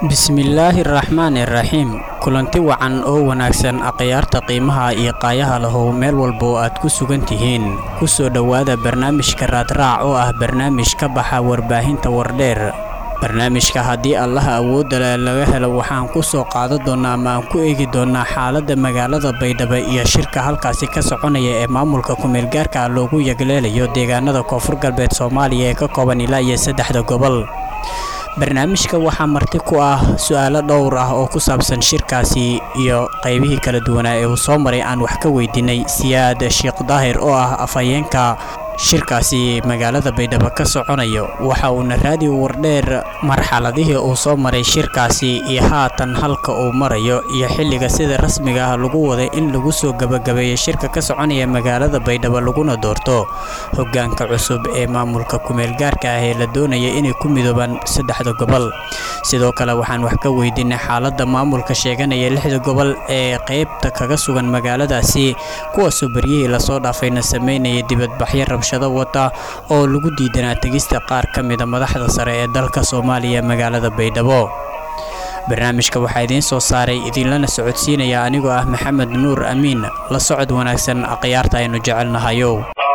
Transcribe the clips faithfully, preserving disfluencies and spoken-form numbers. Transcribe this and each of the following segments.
bismillaahi raxmaani raxiim kulanti wacan oo wanaagsan akhyaarta qiimaha iyo qaayaha lahow meel walba oo aad ku sugan tihiin ku soo dhowaada barnaamijka raadraac oo ah barnaamij ka baxa warbaahinta wardheer barnaamijka haddii allaha awoodda leh laga helo waxaan ku soo qaadan doonaa ama aan ku eegi doonaa xaaladda magaalada baydhabo iyo shirka halkaasi ka soconaya ee maamulka ku-meelgaarka loogu yagleelayo deegaanada koonfur galbeed soomaaliya ee ka kooban ilaa iyo saddexda gobol barnaamijka waxaa marti ku ah su-aalo dhowr ah oo ku saabsan shirkaasi iyo qaybihii kala duwanaa ee uu soo maray aan wax ka weydiinay siyaad sheekh daahir oo ah afhayeenka shirkaasi magaalada baydhabo ka soconayo waxa uuna raadiyo wardheer marxaladihii uu soo maray shirkaasi iyo haatan halka uu marayo iyo xilliga sida rasmiga ah lagu waday in lagu soo gabagabeeyo shirka ka soconaya magaalada baydhabo laguna doorto hogaanka cusub ee maamulka ku-meelgaarka ah ee la doonaya inay ku midoobaan saddexda gobol sidoo kale waxaan wax ka weydiinay xaaladda maamulka sheeganaya lixda gobol ee qaybta kaga sugan magaaladaasi kuwaasoo baryihii lasoo dhaafayna sameynaya dibadbaxyo rabshado wata oo lagu diidanaa tegista qaar ka mida madaxda sare ee dalka Soomaaliya magaalada Baydhabo barnaamijka waxaa idiin soo saaray idinlana socodsiinaya anigoo ah Maxamed Nuur Amiin la socod wanaagsan akhyaarta aynu jecelnahayo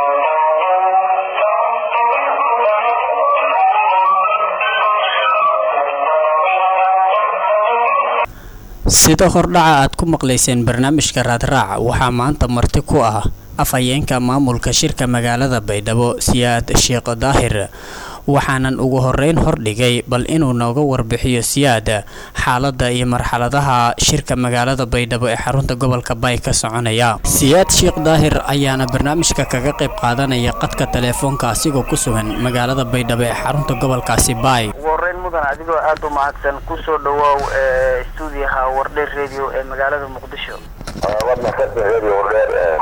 sida hordhaca aad ku maqlayseen barnaamijka raadraac waxaa maanta marti ku ah afhayeenka maamulka shirka magaalada Baydhabo siyaad sheekh daahir waxaanan ugu horeyn hordhigay bal inuu nooga warbixiyo siyaad xaaladda iyo marxaladaha shirka magaalada Baydhabo ee xarunta gobolka Bay ka soconaya siyaad sheekh daahir ayaana barnaamijka kaga qayb qaadanaya qadka telefoonka asigoo ku sugan magaalada Baydhabo ee xarunta gobolkaasi Bay wareen mudan adigoo aad u mahadsan ku soo dhawaaw ee stuudiyaha Wardheer Radio ee magaalada Muqdisho wadna ka radio Wardheer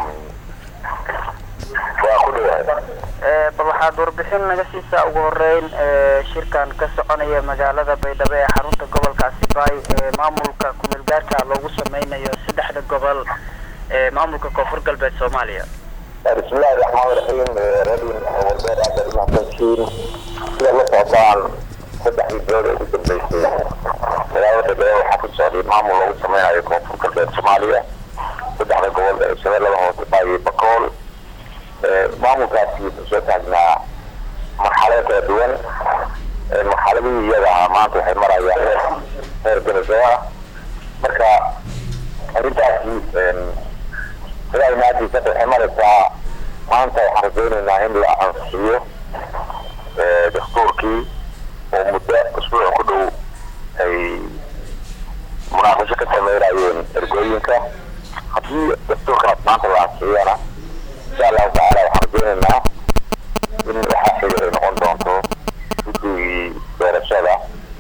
ee bal waxaad warbixin naga siisaa ugu horeyn ee shirkan ka soconaya magaalada Baydhabo ee xarunta gobolkaasi Bay ee maamulka ku-meelgaarka loogu sameynayo saddexda gobol ee maamulka koonfur galbeed Soomaaliya bismillaahi raxmaani raxiim radio Wardheer aad u mahadsantiin sida la socdaan saddexdii bilood ee ugu dambeysay magaalada Baydhabo waxaa ku socday maamul loogu sameynayo koonfur galbeed Soomaaliya saddexda gobol ee shabeellaha hoose Bay iyo Bakool maamulkaasi soo taagnaa marxalado kala duwan marxaladii iyada maanta waxay marayaan heer gabagaba marka arrintaasi ilaa maadiisa waxay maraysaa maanta waxaan rajaynaynaa in la ansixiyo dastuurkii oo muddo usbuuc ku dhow ay munaaqasho ka sameynayeen ergooyinka haddii dastuurkaas maanta la ansixiyana insha allahu tacaala waxaan rajaynaynaa in waxaa xiga ay noqon doonto guddigii doorashada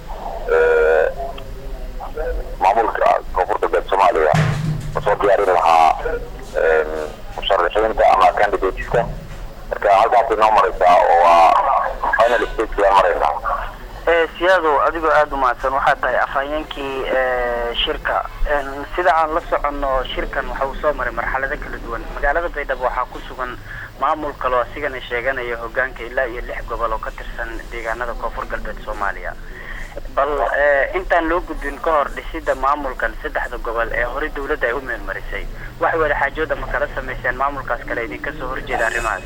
maamulka koonfur galbeed Soomaaliya oo soo diyaarin lahaa musharaxiinta ama candidateska marka halkaas inoo maraysaa oo waa final stage la maraynaa ee siyaado adigoo aad u mahadsan waxaa tahay afhayeenkii ee shirka sida aan la soconno shirkan waxa uu soo maray marxalado kala duwan magaalada Baydhabo waxaa ku sugan maamul kale oo asigana sheeganaya hogaanka ilaa iyo lix gobol oo ka tirsan deegaanada koonfur galbeed Soomaaliya bal intaan loo gudbin ka hor dhisida maamulkan saddexda gobol ee hore dawladda ay u meel marisay wax wada xaajooda ma kala sameeyeen maamulkaas kale idin ka soo horjeeda arrimahaas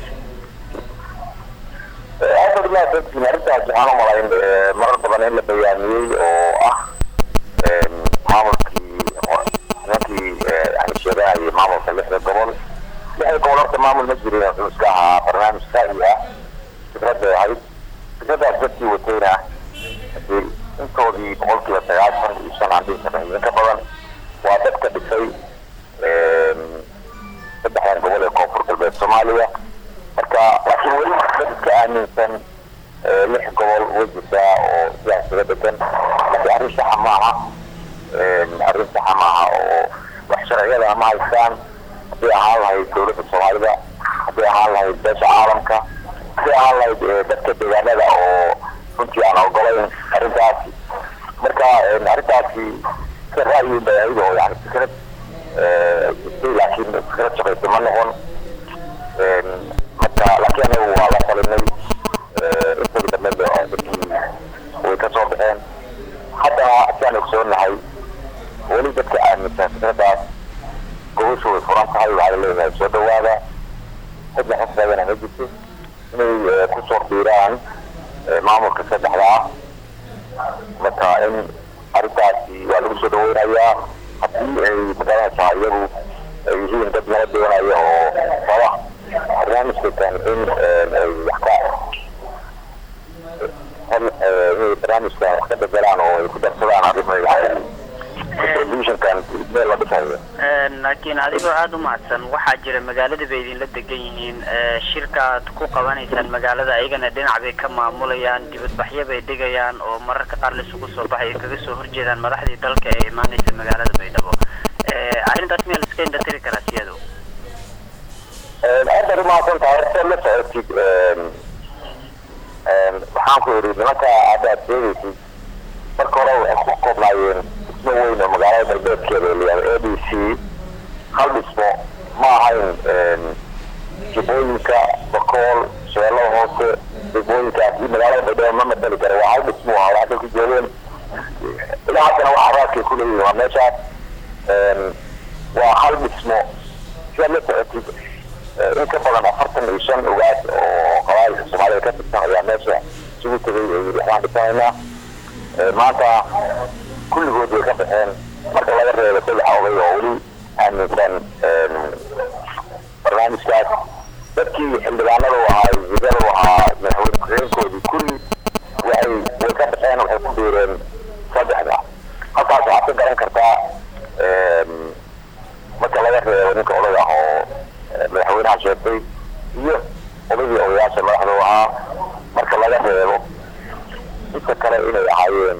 أعتقد لا تكفي أرجع جهان ملاين مرة طبعا إلا بيانية أو أخ معاملتي نتي يعني شراعي معامل صليح للقبول يعني قولت معامل مجري نسكاها برنامج سائية تتردد هاي تتردد أجبتي وتينا انتو دي قولتي وتياج من إيشان عندي سبعين كبرا وعدتك بسي تبحيان قبول الكونفور قلبة الصومالية marka laakiin weli dadka aaminsan lix gobol wajisa oo siyaasada degan laakiin arrin saxa maaha arrin saxa maaha oo wax sharciyada ma haystaan haddii ahaan lahayd dowladda Soomaalida haddii ahaan lahayd beesha caalamka haddii ahaan lahayd dadka deegaanada oo runtii aan ogolayn arrintaasi marka arrintaasi ka ra'yi bayaydo oo yani fikrad laakiin fikrad shaqaysa ma noqon laakiin anagu waa la falinay inta dambe way ka soo baxeen hadda waxaan ogsoonahay weli dadka aaminsan fikradaas gobashu way furan tahay waxaa leeyahay soo dhawaada cidna xisbigana ma jirto inay kusoo biiraan maamulka saddexda ah marka in arrintaasi waa lagu soo dhaweynayaa haddii ay magaranaysaa iyagu ay yihiin dad nala doonayo oo raba barnaamijkan in ay wax ka inay barnaamijkan wax ka bedelaan oo ay ku darsadaan arrimaha contributionkan meel la dhisayo laakiin adigoo aada u mahadsan waxaa jira magaalada bay idinla degan yihiin shirka aad ku qabanaysaan magaalada ayagana dhinac bay ka maamulayaan dibadbaxyo bay dhigayaan oo mararka qaar laisugu soo baxay ay kaga soo horjeedaan madaxdii dalka ee imaanaysa magaalada baydhabo arrintaas miyaa la iska indhatiri karaa siyado aad baa umahadsan tahay horta la socotid waxaan ku yidhi nimanka haddaad sheegaysid marka hore waxay ku koobnaayeen dhismo weyn oo magaalada galbeedkeeda layihahdo a d c hal dhismo ma ahayn jibooyinka bakool shabeellada hoose degmooyinkaasi magaalada baydhabo ma matali kara waa hal dhismo ah waxay ku joogeen ilaa haddana waxa raadkay ku leeyihin waa meeshaas waa hal dhismo sidaad la socotid in ka badan afartan iyo shan ogaas oo qabaayilka soomaalida ka tirsan ayaa meesha isugu tegay ay waxaan dhisanaynaa maanta kulligood way ka baxeen marka laga reebo saddex oday oo weli aaminsan barnaamijkaas dadkii xildhibaanada u ahaa wasiirada u ahaa madaxweyne ku-xigeenkoodii kulli waxay way ka baxeen waxay ku biireen saddexda halkaas waxaad ka garan kartaa marka laga reebo ninka oday ah oo madaxweynaha sheegtay iyo odaydii odayaasha madaxda u ahaa marka laga reebo inta kale inay ahaayeen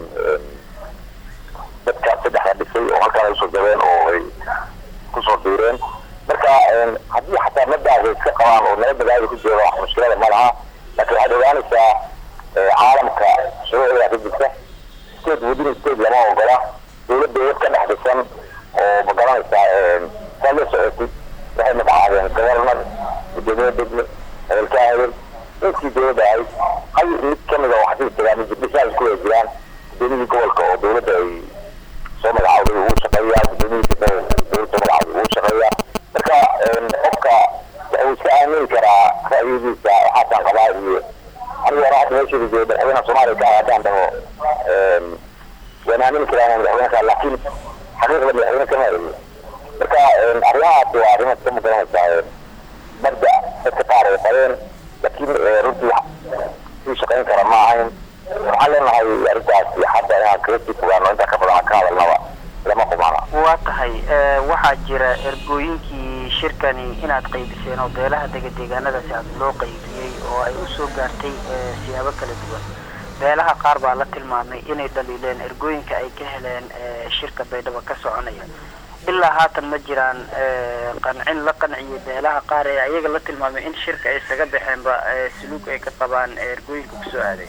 dadka saddexda dhisay oo halkaan ay usoo jabeen oo ay kusoo biireen marka haddii xataa madaas ay iska qabaan oo nala dagaali ku jiro wax mushkilada ma laha laakiin waxaad ogaanaysaa caalamka shuruucdaa ka jirta state within state lama ogola dawladda wad ka dhex dhisan oo magaranaysaa saad la socotid waxay magacaabeen gobornar gudoomiye degme hebelka hebel intii dawladda ahayd hal mid kamida oo xafiis tagaa mijibdhisaas ku way jiraan gudoomiyihii gobolka oo dawladda ay soo magacawday wuu shaqeeyaa gudoomiyihii degmada dawladda soo magacawday wuu shaqeeyaa marka qofka wuxuu iska aamini karaa ra'yigiisa waxaasaan qabaa iyo anigu hore hadda meesheeda jooga madaxweynaha soomaaliya ka haddaan dhaho waan aamini karaa madaxweyneka laakiin xaqiiqda madaxweyne kama heliyo marka arrimahaasi waa arrimaad ka magaranaysaa badda dadka qaar ay qabeen laakiin runtii sii shaqayn kara ma ahayn waxaan leenahay arrintaasi hadda inaan kaga sii fogaano intaa ka badan aan ka hadalnaba lama qumaana waa tahay waxaa jira ergooyinkii shirkani inaad qaybiseen oo beelaha degadeegaanadaasi aad loo qaybiyey oo ay u soo gaartay siyaabo kala duwan beelaha qaar baa la tilmaamay inay dhaliileen ergooyinka ay ka heleen shirka baydhabo ka soconaya ilaa haatan ma jiraan qancin la qanciyay beelaha qaar ee ayaga la tilmaamay in shirka ay isaga baxeenba suluug ay ka qabaan ergooyinka kusoo aaday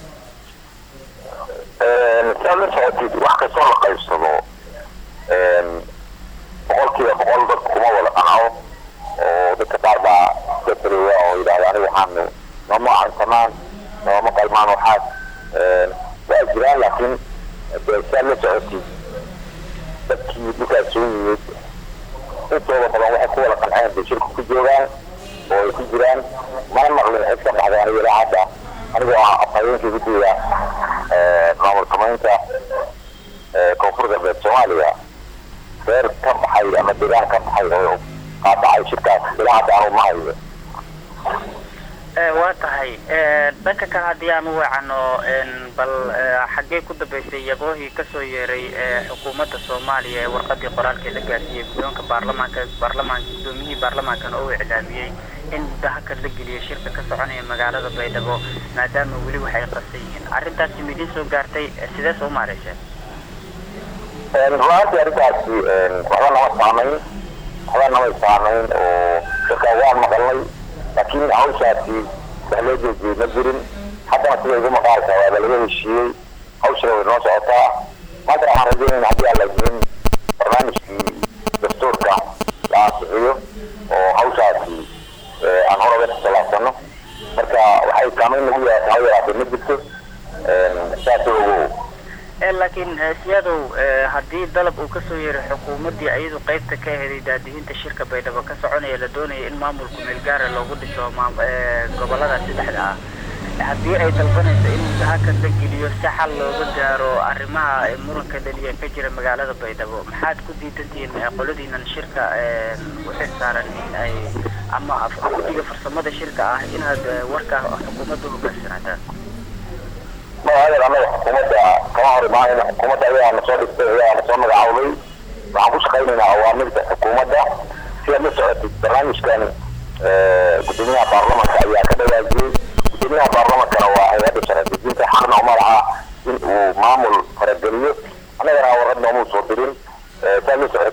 saad la socotid wax kastoo la qaybsado boqolkiiba boqol dadku kuma wada qanco oo dadka qaar baa iska taliya oo yidhahda aniga waxaanu nooma cansamaan nooma qalmaan waxaas waa jiraan laakiin saad la socotid dadkii dhulkaas soo yimid intooda badan waxay ku wada qanceen bay shirku ku joogaan oo ay ku jiraan mana maqlin cid ka baxday aniga ilaa hadda anigoo ah afhayeenkii guddiga maamul samaynta koonfur galbeed soomaaliya reer ka baxay ama deegaan ka baxay oo qaadacay shirkaas ilaa hadda anu ma hayo waa tahay dhanka kale haddii aan u weecano bal xaggee ku dambeysay yaboohii kasoo yeeray xukuumadda soomaaliya ee warqadii qoraalkee la gaarsiiyey guddoonka baarlamaanka baarlamaanka guddoomiyihii baarlamaankan oo iclaamiyey in muddo hakad la geliyay shirka ka soconaya magaalada baydhabo maadaama weli waxay qasan yihiin arrintaasi midiin soo gaartay sidee soo maareyseen ruaantii arrintaasi waxba nama saamayn waxba namay saamayn oo shirka waan maqalnay laakiin hawshaasi wax loo joojiyey ma jirin haddana sida igu maqaalka waaba laga heshiiyey hawshana way noo socotaa maanta waxaan rajaynayna haddii aan la jirin barnaamijkii dastuurka la ansixiyo oo hawshaasi aan hor oga talaabsano marka waxay saamayn nagu yahay ha yaraatee ma jirto saas ogow laakiin laakiin siyadow haddii dalab uu kasoo yeeray xukuumaddii iyadu qaybta ka helay daadihinta shirka baydhabo ka soconaya la doonaya in maamulku meel gaara loogu dhiso gobolada saddexda ah haddii ay dalbanayso in mudahaka la geliyo si xal looga gaaro arrimaha muranka dhaliya ka jira magaalada baydhabo maxaad ku diidantihiin qoladiinan shirka u xilsaaran in ay ama guddiga farsamada shirka ah inaad warka xukuumadda hogaansanataan ما هذا الأمر حكومة كمهر معنا حكومة أيها نصاب أيها نصاب العوضي مع مش خيرنا أوامر حكومة ده فيها مسألة البرنامج كان قدمنا برلمان أيها كذا يجي قدمنا برلمان كانوا هذا سنة جديد في حقنا ومرعى ومعمل فرجلية أنا جرى وردنا مو صوتين ثاني مسألة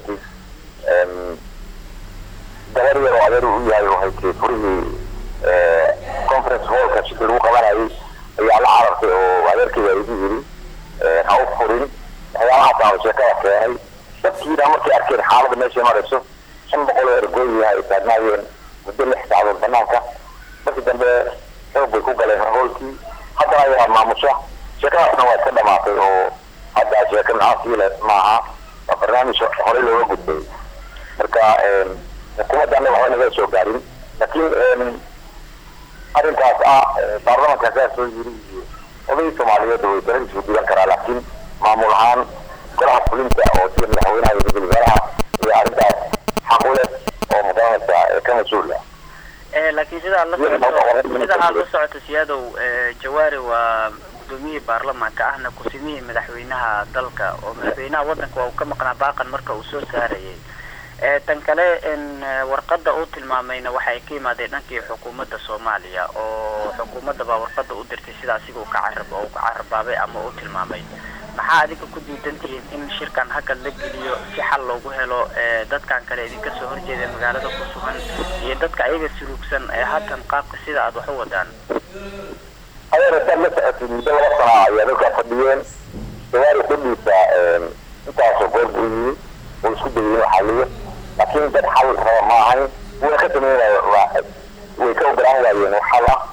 دوري وعذر ويا وهيك فري كونفرنس هول كشكل وكمان هاي ayaa la carartay oo adeerkay ay yiri ee haw furin ayaa la taa sheekada keenay dadkiina markay arkeen xaaladda meesha marayso shan boqol oo ergoy ay taagnaayeen muddo lix saacadood banaanka markii dambe xoog bay ku galeen howlkii hadda ayaa maamusha sheekadaasna waa ka dhamaatay oo hadda sheekada caasiile maaha waa barnaamij hore looga gudbay marka xukuumadda waxay naga soo gaarin laakiin arrintaas ah baarlamaanka ka soo yiri oday Soomaaliyeed oo daran soo diidan kara laakiin maamul ahaan golaha fulinta oo tii madaxweynaha iyo golaha iyo arrintaas xaq u leh oo madaxda ka mas'uul ah ee laakiin sida la socoto sida aad la socoto siyadow jawaari waa gudoomiye baarlamaanka ahna ku simiyay madaxweynaha dalka oo madaxweynaha wadanka uu ka maqnaa baaqan marka uu soo saarayay ee tan kale in warqada uu tilmaamayna waxay ka yimaadeen dhankii xukuumadda Soomaaliya oo xukuumadda baa warqada u dirtay sida asiga uu ka carab oo ka carbaabay ama uu tilmaamay maxaa adiga ku diidantiin in shirkan hakad la geliyo si xal loogu helo dadkan kale idinka soo horjeeda magaalada ku sugan iyo dadka ayaga surugsan ee haatan qaabka sida aad wax u wadaan ayada tan la socotay muddo laba sano ayaa dadka fadhiyeen jawaari xubniisa intaas oo goob u yimid oo isku dayay xaliyo laakiin dad xal raba ma ahayn way ka sameeyay way ka ogolaan waayeen xal ah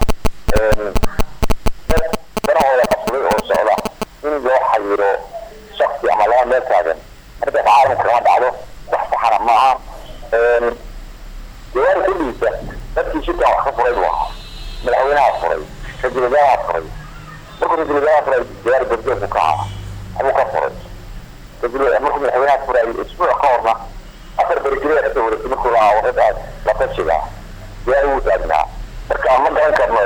dad darahooda qabsaday oo socda in loo xayiro shakhsi ama laba meel taagan marka caalamka kama dhacdo wax saxana ma aha jawaari xubniisa dadkii shirka wax ka furay waa madaxweynaha furay rajulaha furay markuu rajulaha furay jawaari barjoog ka ah abu ka furay rajulaha markuu madaxweynaha furay isbuuc ka horna afar barjilada ka wareegtay markuu la wada la tashiga jawaari uu taagnaa marka ma garan karno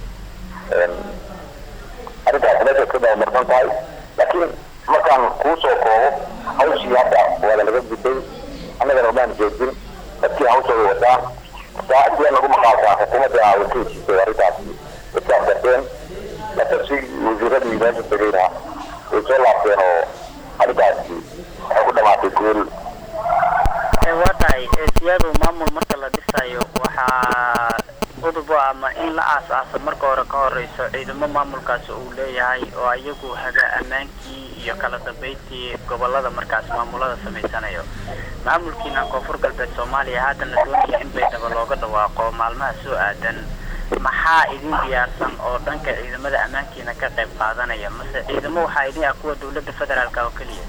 arrintaas meesha ka daba marsan tahay laakiin markaan kuu soo koobo hawshii hadda waa laga gudbay annagana maan joogin dadkii hawshooda wataan sida lagu maqaaltaa xukuumadda wakiilkiisa arrintaasi dadkaas darteen la tashi wasiiradii meesha tegayna way soo laabteen oo arrintaasi waxay ku dhamaatay guul waa tahay siyadu maamul marka la dhisayo waxaa udub ama in la aas-aaso marka hore ka horeyso ciidamo maamulkaas uu leeyahay oo iyagu haga amaankii iyo kala dambeyntii gobolada markaas maamulada sameysanayo maamulkiina koonfur galbeed Soomaaliya haatan la doonayo in baydhabo looga dhawaaqo maalmaha soo aadan maxaa idin diyaarsan oo dhanka ciidamada amaankiina ka qayb qaadanaya mase ciidamo waxaa idin ah kuwa dawladda federaalka oo kaliya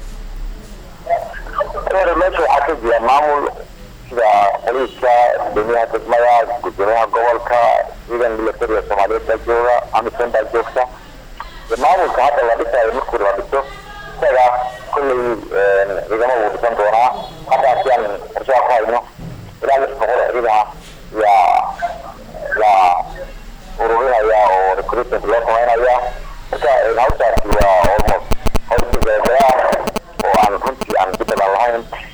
أنا ما شو حكيت يا مامول كذا قليشة الدنيا تسمعها الدنيا قبلك إذا اللي كتير الصومالية تجوا عم يسند الجوكسة المامول كهذا اللي بيسا يمكن اللي بيسا كذا كل إذا ما هو بيسند دونا هذا أشياء أشياء خاينة إذا اللي بقول إذا يا يا أوروبيا يا أو ريكروتمنت لو كمان يا كذا الهوسة يا almost هوسة جاية وعن كنت عن كده الله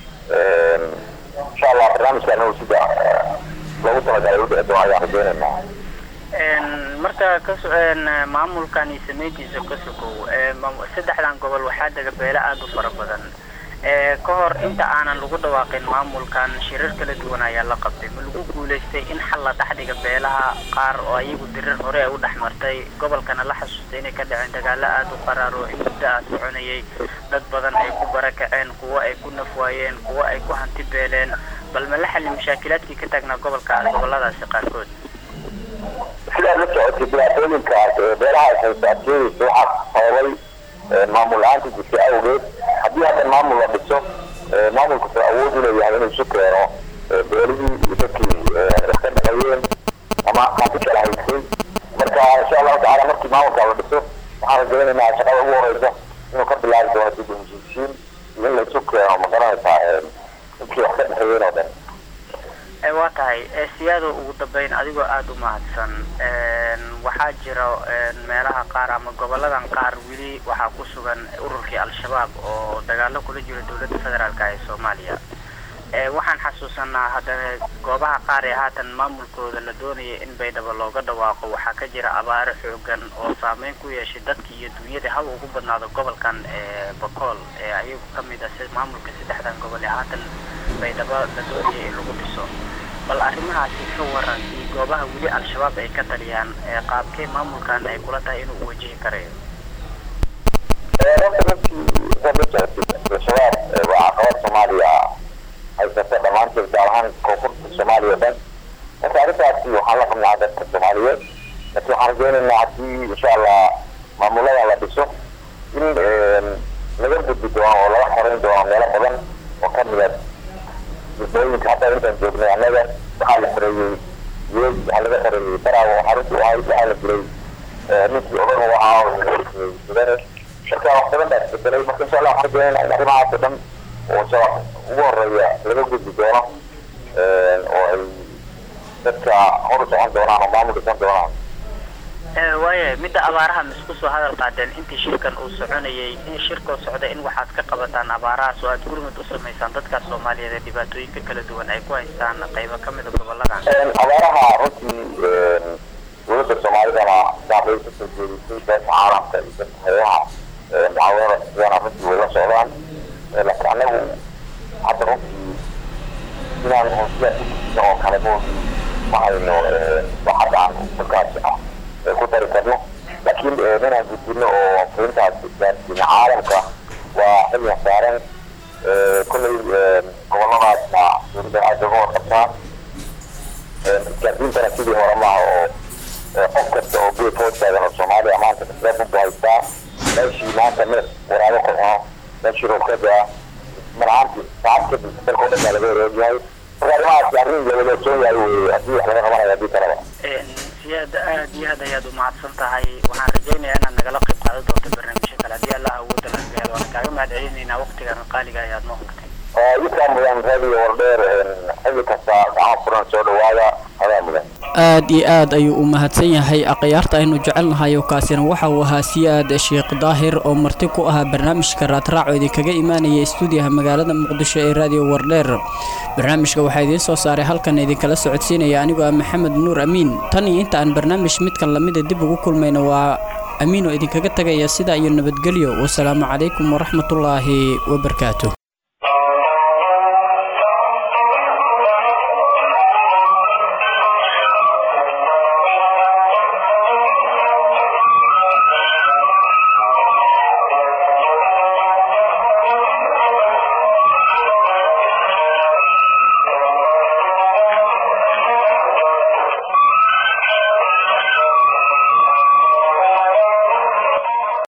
إن شاء الله برنامج كان هو سيدا لو ترى جايود الدعاء ياخذون معه إن مرتا كسو إن معمول كان يسميتي زكسكو سدحدان قبل وحدة قبيلة أدو فربضان كهر أنت أنا لقول واقع معمول كان شرير كلا دونا يلا قبضي ملقو قولستي إن حلا تحدي قبيلها قار وأيقو درر هوري أو دحمرتي قبل كان الله حسوستيني كده عندك على أدو قرارو إن دا سعونيي dad badan ay ku barakaceen kuwa ay ku nafwaayeen kuwa ay ku hanti beeleen bal ma la xalin mushaakilaadkii ka taagnaa gobolka goboladaasi qaarkood sida la socotay dhibaatooyinkaas beeraha ay saameeyeen waxa sababay maamul la'aanta jirta awgeed haddii hadda maamul la dhiso maamulku wuxuu awood u leeyahay inuu isu keeno beelihii iyo dadkii wax ka dhexeeyeen ama qaati kala haysay marka insha allahu tacaala markii maamulka la dhiso waxaan rajaynaynaa shaqada ugu horeysa inuu ka bilaabi doono dib u heshiisiin iyo in la isu keeno ma garanaysaa dadkii wax ka dhexeeyeen oo dhan waa tahay siyaado ugu dambeyn adigoo aada u mahadsan waxaa jira meelaha qaar ama goboladan qaar weli waxaa ku sugan ururkii al-shabaab oo dagaalo kula jiro dowladda federaalka ee soomaaliya waxaan xasuusanaa haddana goobaha qaar ee haatan maamulkooda la doonaya in baydhabo looga dhawaaqo waxaa ka jira abaaro xoogan oo saameyn ku yeeshay dadkii iyo dunyada haba ugu badnaado gobolkan bakool ee ayagu ka mid ah maamulka saddexdan gobol ee haatan baydhabo la doonaya in lagu dhiso bal arrimahaasi ka waran iyo goobaha weli al-shabaab ay ka taliyaan qaabkee maamulkan ay kula tahay inuu wajihi karayo al-shabaab waa caqabad soomaaliya haysata dhammaanteed gaar ahaan koonfurta soomaaliya o dhan marka arrintaasi waxaan la qabnaa dadka soomaaliyeed laakiin waxaan rajaynaynaa haddii insha allah maamulada la dhiso in laga gudbi doono oo laga xoreyn doono meelo badan oo ka mida degmooyinka hadda intaan joognay annaga waxaa la xoreeyey yeeg waxaa laga xoreeyey baraago xarunta ahayd waxaa la dilay ninkii odan u ahaa mudane marka wax badan baa isbedelay marka insha allah waxaan rajaynayna in arrimahaas o dhan oo shabaab ugu horeeya laga gudbi doono oo ay dadka hor u socon doonaan oo maamul dhisan doonaan waaya midda abaaraha ma isku soo hadal qaadeen intii shirkan uu soconayay in shirkoo socda in waxaad ka qabataan abaarahaas oo aad gurmud u samaysaan dadka soomaaliyeed ee dhibaatooyinka kala duwan ay ku haystaan qaybo ka mida goboladan abaaraha runtii dowladda soomaalidana daaqay kasoo jeedisay beesha caalamka iyo dadka hayadaha mucaawadada sidana runtii way la socdaan laakiin anagu hadda runtii inaan hoosiya oo kale moogi ma hayno wax hadda aan markaasi ah ku dari karno laakiin inaan gudbino oo frintaas gaarsiina caalamka waa xilligan saaran kolley goboladaasna dowladda aada uga warqabtaa isgaarsiintana sidii hore maaha oo qof kasta oo geed hoos taagan oo soomaaliya maanta kasaabubu haystaa meeshii maanta neef waraabo korxo meeshii roobkada maraanti saacad kadib dalka o dhan baa laga wareegyahay marka arrimahaasi arrin lawadaagsoon yahay wey haddii wax laga qabanayo haddii kaleba siyaad aad iyo aad ayaad umahadsan tahay waxaan rajaynayaa inaad nagala qayb qaadan doonto barnaamijyo kale haddii allah awooda la gaaro waan kaaga mahad celinaynaa waqtigan qaaliga ayaad noo hurtay ikaa mudan radio wardheer xilli kasta gacan furan soo dhawaada adaa mudan aad iyo aad ayuu u mahadsan yahay akhyaarta aynu jecelnahay oo kaasina waxa uu ahaa siyaad sheekh daahir oo marti ku ahaa barnaamijka raadraac oo idinkaga imaanaya stuudiyaha magaalada muqdisho ee radio wardheer barnaamijka waxaa idiin soo saaray halkan idinkala socodsiinaya anigoo ah maxamed nuur amiin tan iyo inta aan barnaamij midkan lamida dib ugu kulmayno waa amiin oo idinkaga tagaya sidaa iyo nabadgelyo wasalaamu calaykum waraxmatullaahi wabarakaatuh